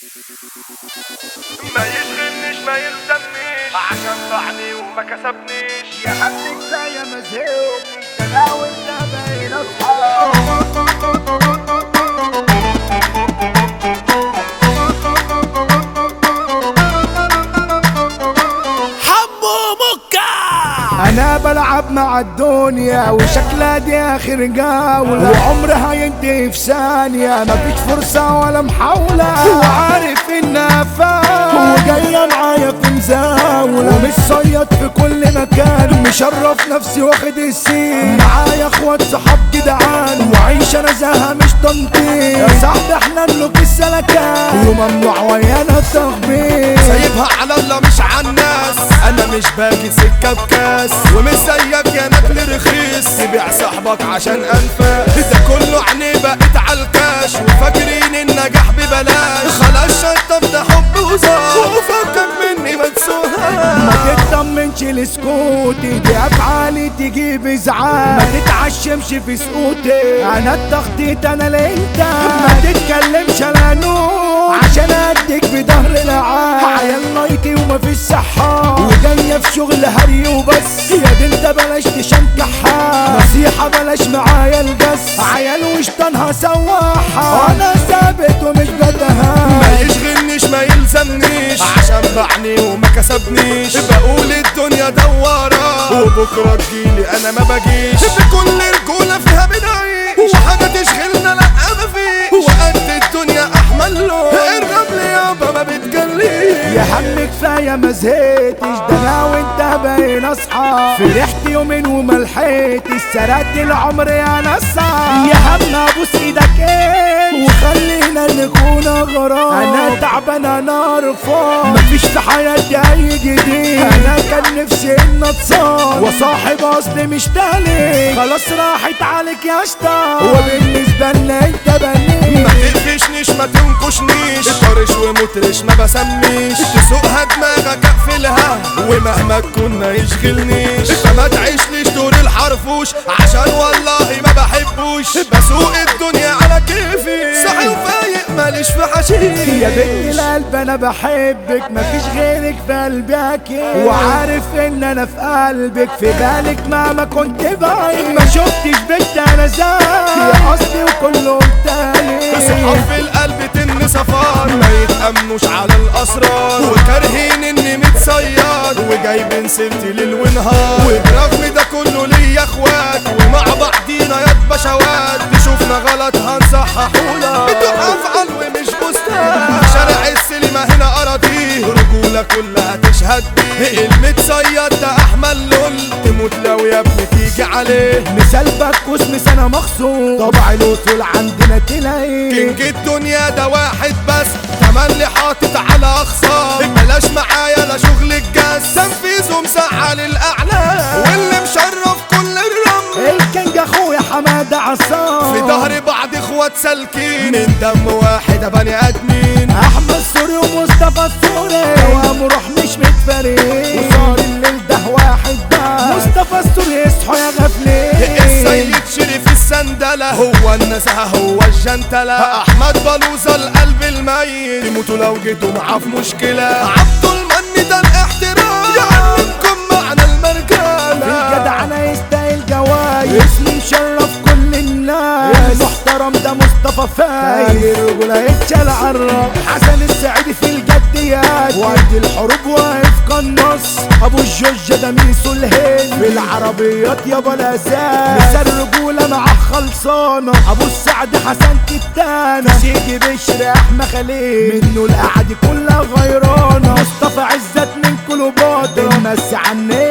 ما يشغلنيش ما يلزمنيش عشان ضعني وما كسبنيش. يا حبك زي ما زهقت انا وانت بقينا اصحاب. انا بلعب مع الدنيا وشكلها دي اخر جولة، وعمرها ينتهي في ثانية، مفيش فرصة ولا محاولة، وعارف انها فاهم وجاية معايا في مزاولة، ومش صياد في كل مكان، مشرف نفسي واخد السين، معايا اخوات صحاب جدعان، وعيش انا زهقة مش تنطيط، يا صاحبي احنا نلوك السلكان، وممنوع ويانا التخبيط، سايبها على الله مش على الناس، انا مش باجي سكة بكاس، ومش زيك يا ناكل رخيص تبيع صاحبك عشان انفاس، ده كله عينيه بقيت عالكاش، وفاكرين النجاح ببلاش، خلاص شطب ده حب وزار، وفكك مني ما تسوهاش، ما تطمنش لسكوتي، دي افعالي تجيب ازعاج، ما تتعشمش في سقوطي، انا التخطيط انا لانت، ما تتكلمش انا نور، عشان اديك بظهر العاب، عيال لايتي ومفيش صحة، وجاية في شغل هري وبس، يا دي انت بلاش تشنكحها، نصيحة بلاش معايا الجس، عيال وشطانها سواحة، انا ثابت ومش بتهان، ما يشغلنيش ما يلزمنيش عشان بعني وما كسبنيش، بقول الدنيا دوارة وبكرة تجيلي انا ما باجيش، بكل رجولة فيها بداية وحاجة تشغلنا لا مفيش، وقد الدنيا احمل له الرمل يابا ما بتجليش، يا هم كفاية ما زهقتش، ده انا وانت بقينا اصحاب، فرحت يومين وما لحقتش، سرقت العمر يا نصاب، يا هم ابوس ايدك ايه وخلينا نكون غرام، انا تعبان انا رفض، مفيش في حياتي اي جديد، انا كان نفسي ان اتصال، وصاحب اصلي مش تالي، خلاص راحت عليك يا شطار، وبالنسبة لنا انت بنيت، ما تقفشنيش ما تنكشنيش، طرش ومطرش ما بسميش، تسوقها دماغك اقفلها ومهما تكون ما يشغلنيش، فما تعيشليش دور الحرفوش عشان والله ما بحبوش، بسوق الدنيا على كيفي صحي وفايق ماليش في حشيش، يا بنت القلب انا بحبك، مفيش غيرك في قلبك، وعارف ان انا في قلبك، في بالك مهما كنت بعيد، ما شفتش بنت انا زيك، يا اصلي وكله تاني، صحاب في القلب تن صفار، ما يتأمنوش على الاسرار، وكارهين اني متصياد، وجايبين سيرتي ليل ونهار، وبرغم ده كله ليا اخوات، ومع بعضينا يا بشوات، تشوفنا غلط هنصححونا، بدون افعال ومش بوستات، شارع السينما هنا اراضيه، رجوله كلها تشهد بيه، المتصياد ده احمل لول، تموت لو يا ابني تيجي عليه، مثال بكوس مسانة مخصوص، طبع الوصول عندنا تلاقيه، كينج الدنيا ده واحد بس، تملي حاطط على اخصام، بلاش معايا لا شغل الجاز، تنفيذه مسعى للاعلام، واللي مشرف كل الرمل، الكينج اخويا حمادة عصام، في ظهر بعض اخوات سالكين، من دم واحد بني ادمين، احمد سوري ومصطفى السوري، دوام روح مش متفارقين، وصار الليل ده واحد بس، مصطفى السوري اصحوا يا غفلين، السيد شريف السندلة هو النزهة هو الجنتلة، احمد بلوزة القلب الميت، يموتوا لو جيتوا معاه في مشكلة، عبد المن ده الاحترام، يعلمكم معنى المرجالة، الجدع انا يستاهل جوايز، اسمه مشرف كل الناس، المحترم ده مصطفى فايز، الرجولة يتشال عالراس، حسن السعيدي في الجديات، وقت الحروب واقف قناص، ابو الجوجة ده ميسو الهند، في العربيات يابا الاساس، مثال الرجولة معاه خلصانة، ابو السعد حسن كتانة، سيدي بشر احمد خليل، منه الاعادي كلها غيرانة، مصطفى عزت من كليوباترا، بنمسي عني